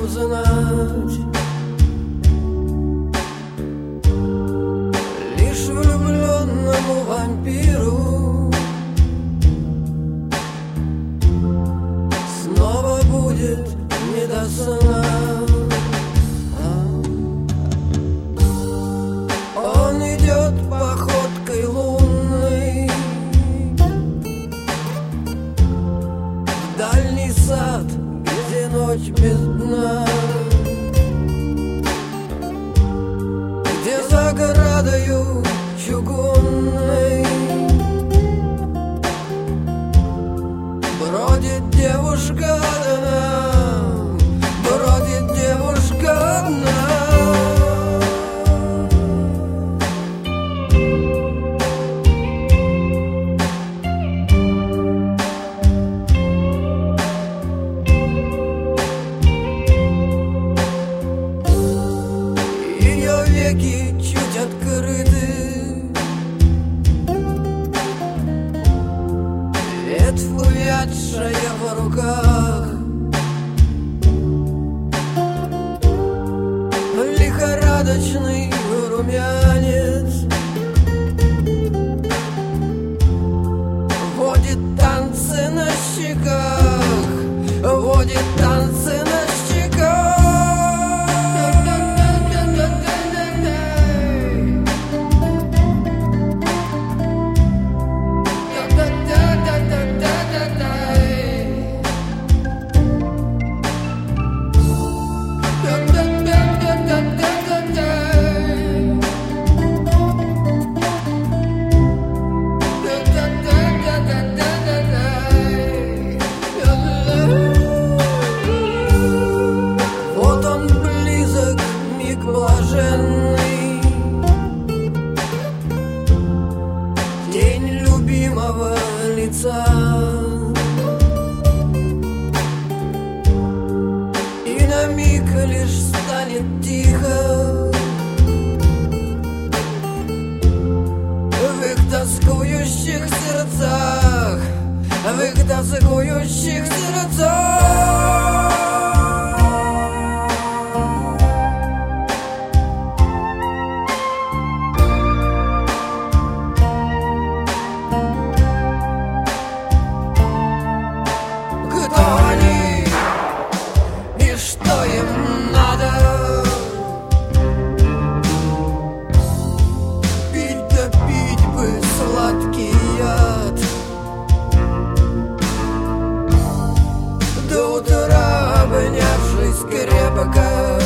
знать. Лишь влюбленному вампиру снова будет не до сна. Он идет походкой лунной в дальний сад, где ночь без дна, где за оградою чугунной бродит девушка одна, бродит девушка одна. Веки чуть открыты, ветвь увядшая в руках, лихорадочный румянец водит танцы на щеках, водит танцы на щеках. Вот он близок, миг блаженный, тень любимого лица, и на миг лишь станет тихо в их тоскующих сердцах, в их тоскующих сердцах. Кто они и что им надо? Пить да пить бы сладкий яд, до утра обнявшись крепко.